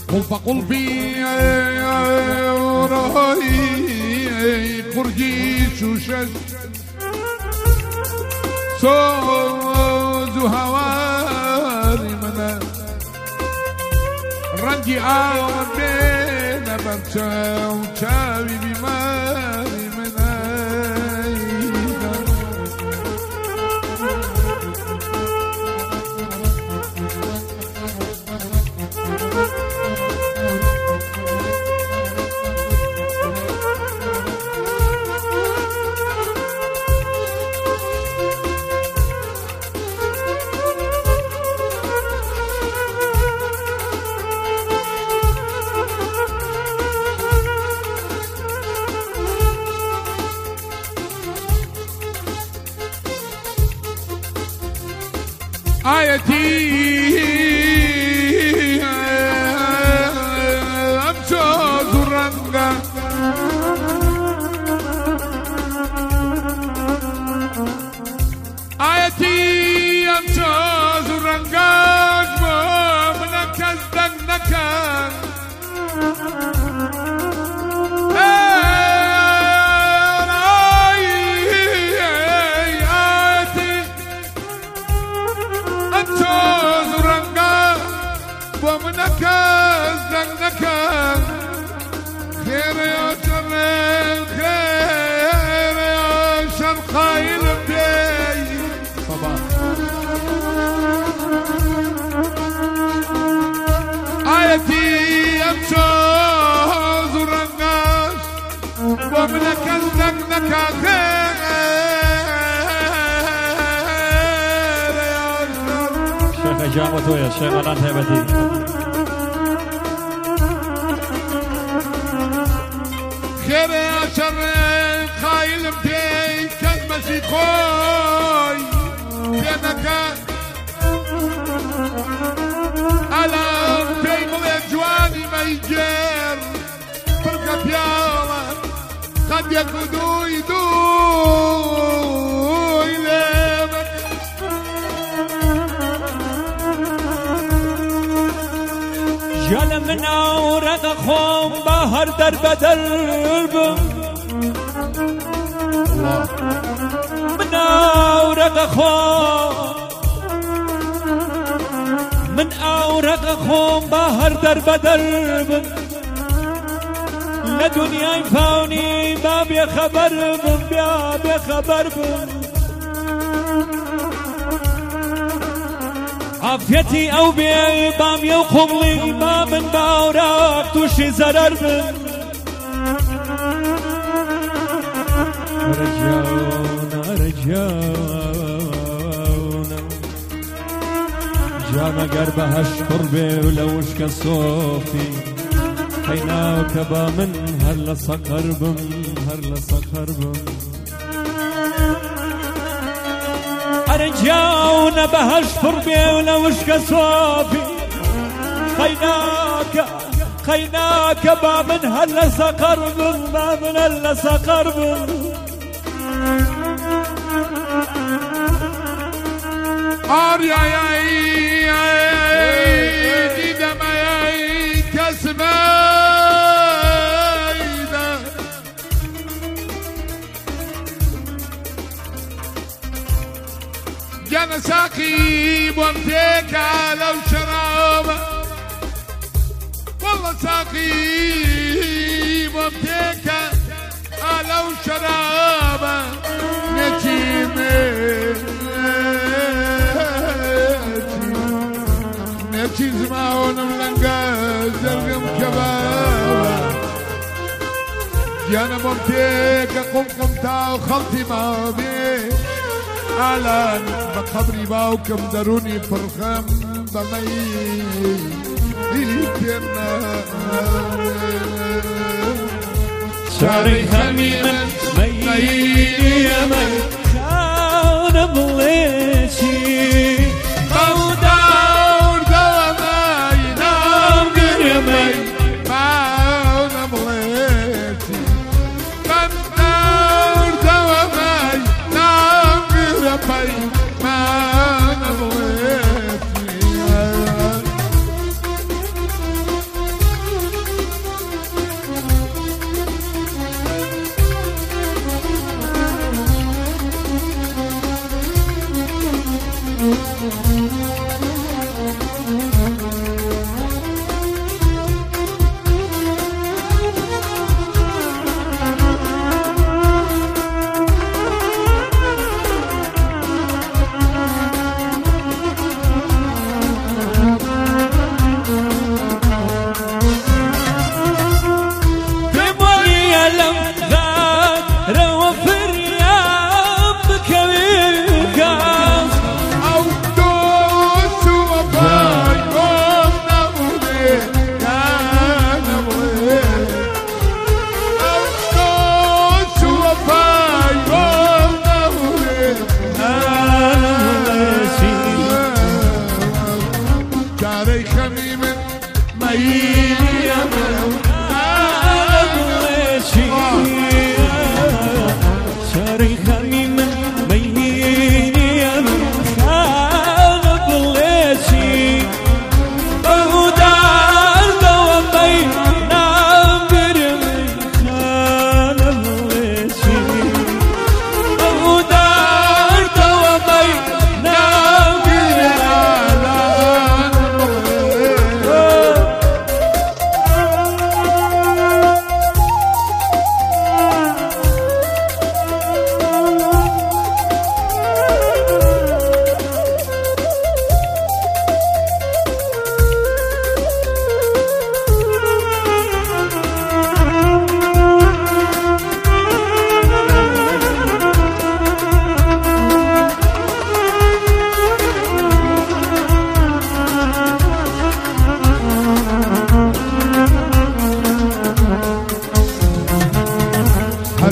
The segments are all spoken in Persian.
فقل في راي قرجي شوشش سوز هواري منا رنجي آمدين برچا وچاوي بماري منا آيتي أمشوز الرنقة آيتي أمشوز الرنقة منك ازدنك ومنك ازدنك خير يا شر خير يا شر خايل بدي صباح آيتي أمشوز الرنقاش ومنك ازدنك خير يا شر شيخ إجابته يا شيخ أنا هيبتي خير يا شر خايل بدي كلمة خوي بينك على بين الجواني ما يجير فرقة بياوة قد يقودوا يدوا يلامك جل من أورق خوم بهر درب درب من أورق خوم من أورق خوم بهر درب درب لدنيا يفاوني ما بيخبر بيا بيخبر عافيتي أو بيبام يوقبلي ما من باوراك توشي زرر رجعونا رجعونا جانا قربها شقربي ولوش كصوفي حينا وكبا من هلا صقر بم هلا صقر بم أرجعونا بهش فربي ولوش كصوفي خيناك با من هلا صقر بم با من هلا صقر بم آريا يا ديدا ما يا كسبايدا جانا ساقي بومتيك لو شرابة والله ساقي بومتيك لو شرابة نجي زماون ملنقا زرقم كبابا يانا ممتيك قمكم تاو خلطي ما بي على بقبري باوكم دروني فرخم بمي يكرنا شعري خميما ميلي يا مي خانا بليشي دور دوامي نام قرمي باونا بليتي دور دوامي نام قرمي باونا بليتي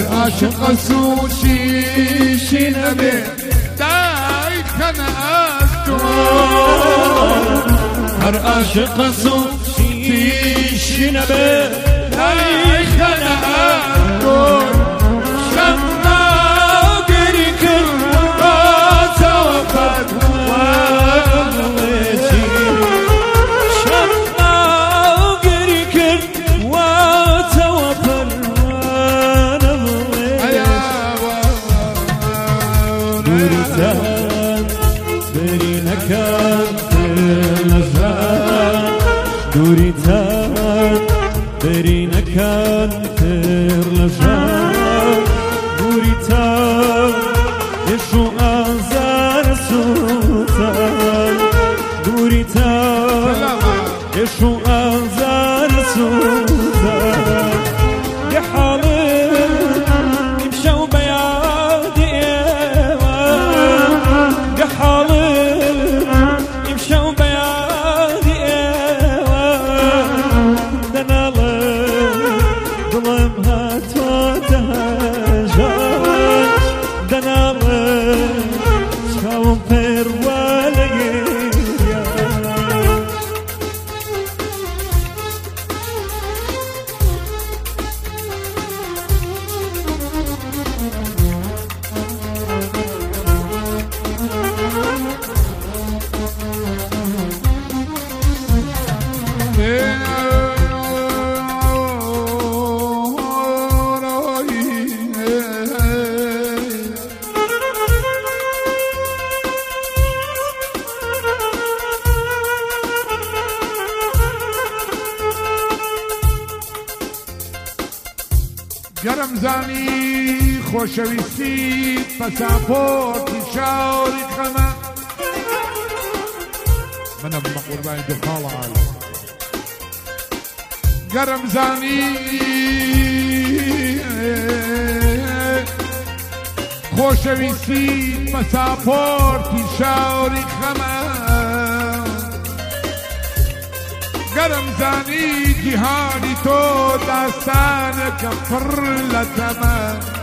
هر عاشق سوشي نبي دايك انا استوار هر عاشق سوشي نبي دايك انا استوار شمنا وقريك وتوفت وغلتي شمنا وقريك وتوفت دوریتان بری نکن تر لجان دوریتان یشو آزار سوتان دوریتان یشو آزار سوتان لحالي يمشوا بيادي لحالي يمشوا بيادي ظلمها توتهجان دنار شكاوم بير گرم زانی خوشویستی پاسپورتی شاوری خمه منم قربانی دو خاله عالم گرم زانی خوشویستی پاسپورتی شاوری خمه گرم زنی جهانی تو داستان کفر لتمه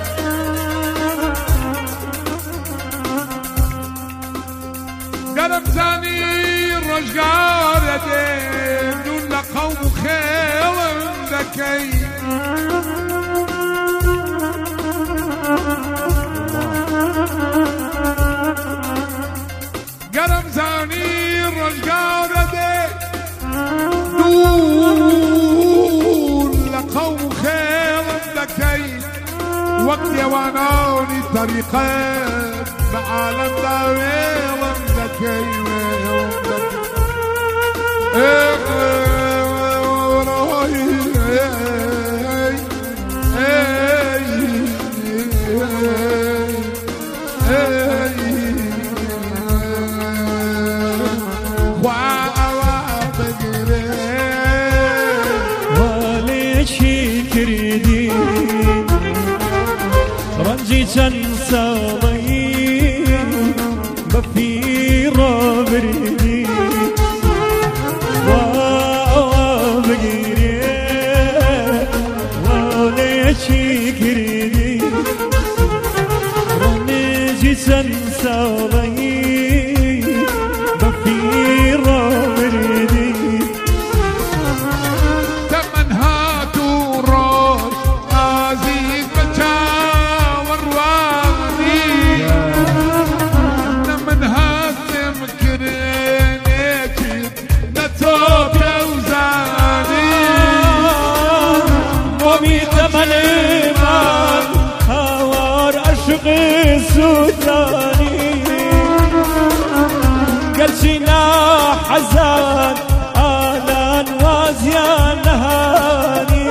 گرم زنی رجگار دیم دون لقوم خیلم دکی گرم زنی رجگار دیم دون لقوم خير لكي وقت يوانوني طريقة بعالم داويل لكي صلي بفيرة بردي وابقيري وليشي كردي رمجي صلي بفيرة بردي السوداني قلشنا حزان آلان وازيان نهاني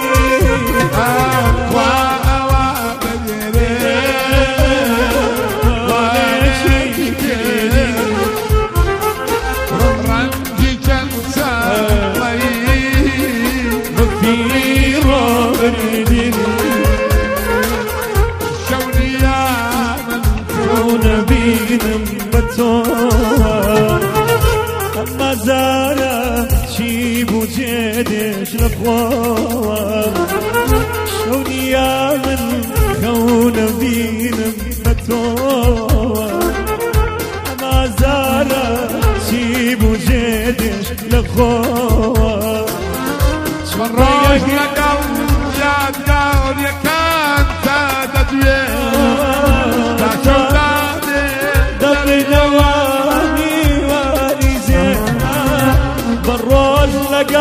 أما زارة شيب وجدش لفوار شوني يا من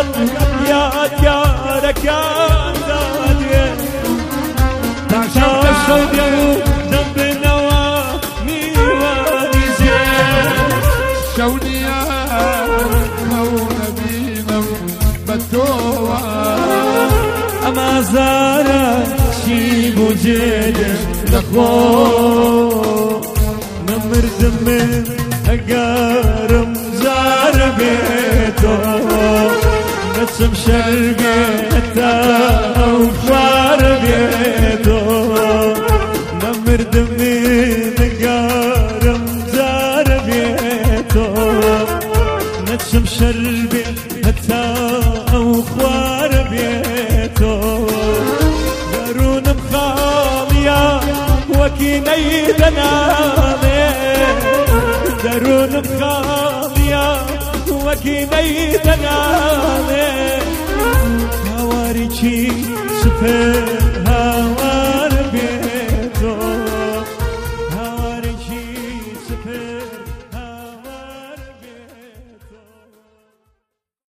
لقل يا كان دادي تاشد يو دم نوامي وانزين شونيا نبينا بدوا أما زارا شيب وجد لخو نمرد من أقارم زار بيتو نسم شرقيتا وفار بيتو نمرد من أقارم زار بيتو نسم شرقيتا وفار بيتو دارون مخاليا وكيني دنامي دارون مخاليا وكيني دنامي هواريكي سفر